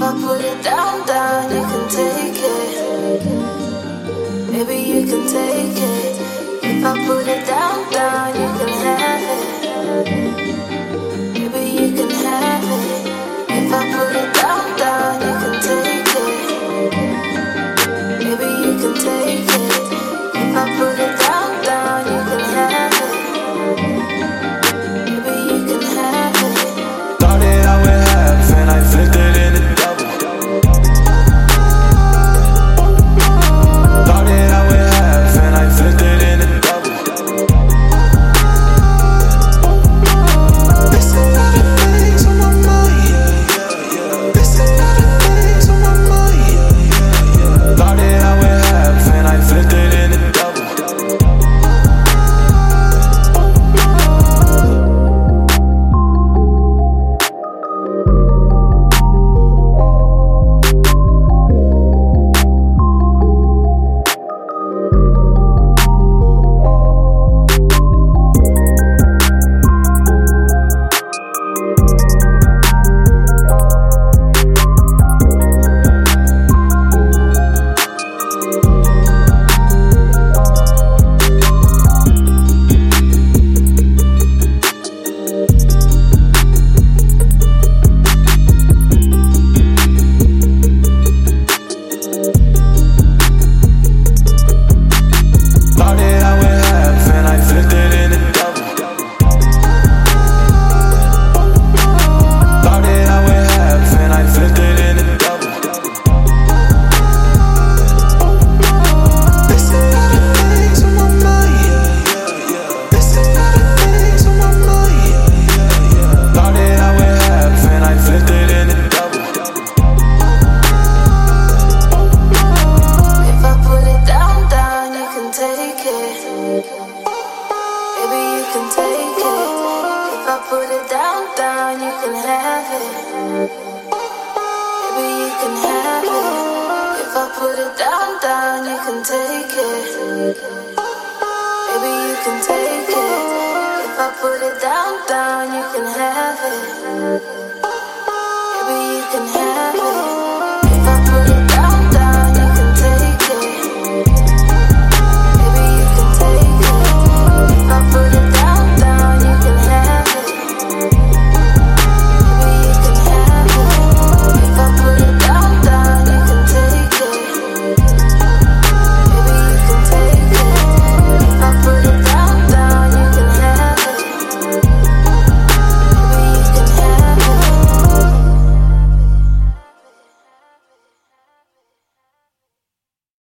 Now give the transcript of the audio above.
I put it down, down, you can take it. Maybe you can take it. If I put it down, down, you can have it. Maybe you can have it. If I put it down, down, you can take it. Maybe you can take it. If I put it down, down, you can have it. Maybe you can have it. Thought that I would have, and I flipped it in a double. Thought that I would have, and I flipped it in a double. There's a lot of things on my mind, There's a lot of things on my mind, Thought that I would have, and I flipped it in a double. Put it down, down, you can take it. Maybe you can take it. If I put it down, down, you can have it. Maybe you can have it.